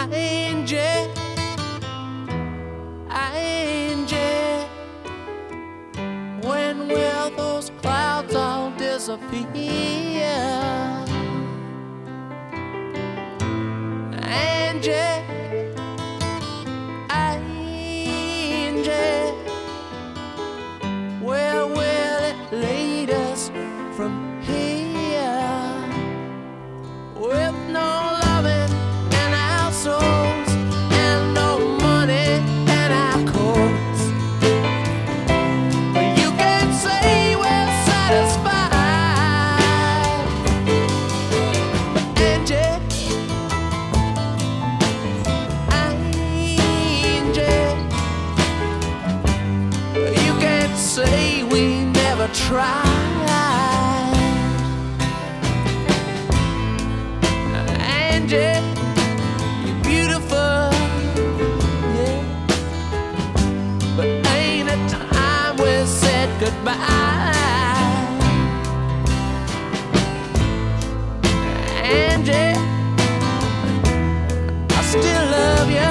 Angie, Angie, when will those clouds all disappear? Angie, Angie, where will it lead us from here? With no loving in our souls and no money in our coats, you can't say we're satisfied. Angie, Angie, you can't say we never tried. Angie, you're beautiful, yeah, but ain't it time we said goodbye? Angie, I still love you.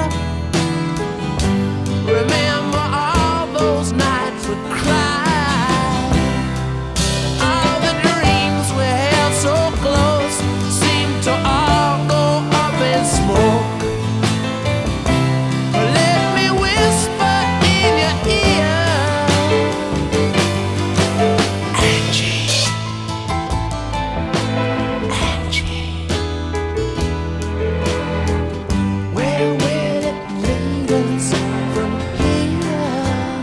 Remember all those nights we cried, all the dreams we held so close seemed to all go up in smoke. Let me whisper in your ear, Angie, Angie, where will it lead us from here?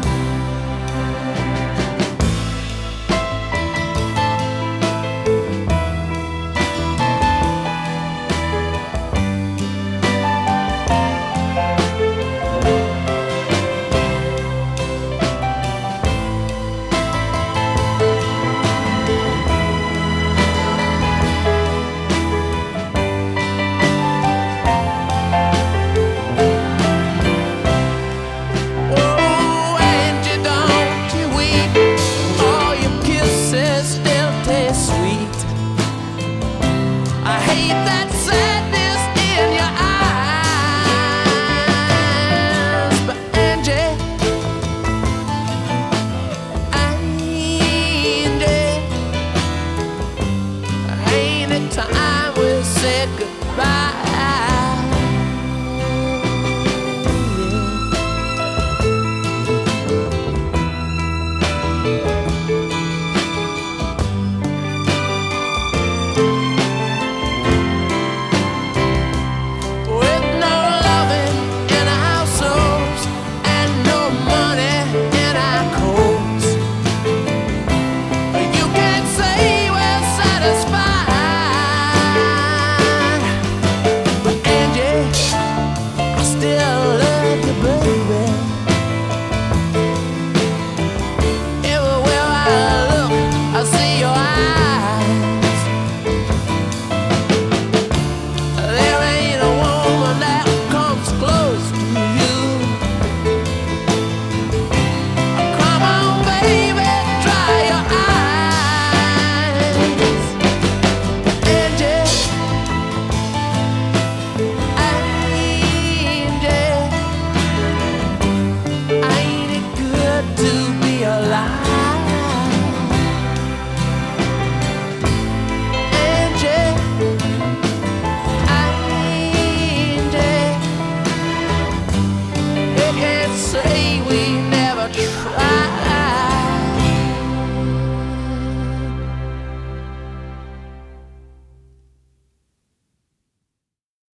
Oh, Angie, don't you weep. All your kisses still taste sweet. I hate that sadness in your eyes. But Angie, Angie, ain't it time we said goodbye?